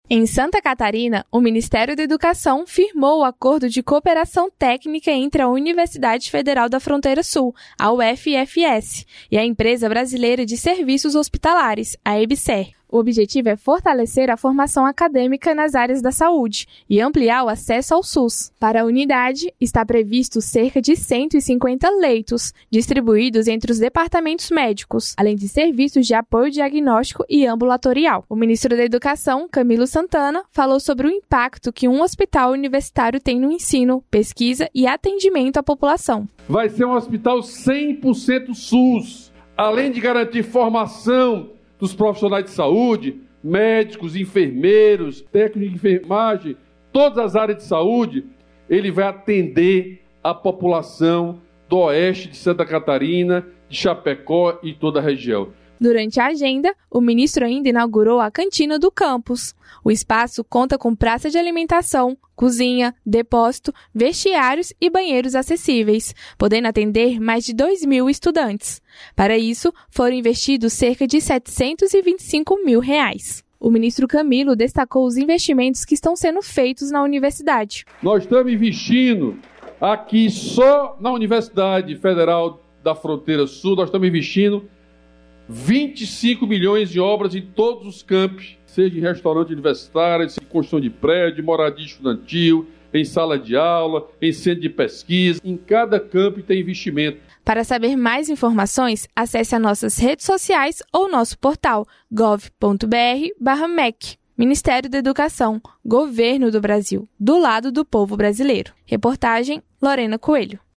Em Santa Catarina, o Ministério da Educação firmou o acordo de cooperação técnica entre a Universidade Federal da Fronteira Sul, a UFFS, e a Empresa Brasileira de Serviços Hospitalares, a EBSER. O objetivo é fortalecer a formação acadêmica nas áreas da saúde e ampliar o acesso ao SUS. Para a unidade, está previsto cerca de 150 leitos, distribuídos entre os departamentos médicos, além de serviços de apoio diagnóstico e ambulatorial. O ministro da Educação, Camilo Santana, falou sobre o impacto que um hospital universitário tem no ensino, pesquisa e atendimento à população. Vai ser um hospital 100% SUS, além de garantir formação dos profissionais de saúde, médicos, enfermeiros, técnicos de enfermagem, todas as áreas de saúde. Ele vai atender a população do oeste de Santa Catarina, de Chapecó e toda a região. Durante a agenda, o ministro ainda inaugurou a cantina do campus. O espaço conta com praça de alimentação, cozinha, depósito, vestiários e banheiros acessíveis, podendo atender mais de 2.000 estudantes. Para isso, foram investidos cerca de R$ 725 mil. O ministro Camilo destacou os investimentos que estão sendo feitos na universidade. Nós estamos investindo aqui só na Universidade Federal da Fronteira Sul, nós estamos investindo 25 milhões de obras em todos os campos, seja em restaurante universitário, em construção de prédio, moradia estudantil, em sala de aula, em centro de pesquisa. Em cada campo tem investimento. Para saber mais informações, acesse as nossas redes sociais ou nosso portal gov.br/MEC. Ministério da Educação, Governo do Brasil, do lado do povo brasileiro. Reportagem Lorena Coelho.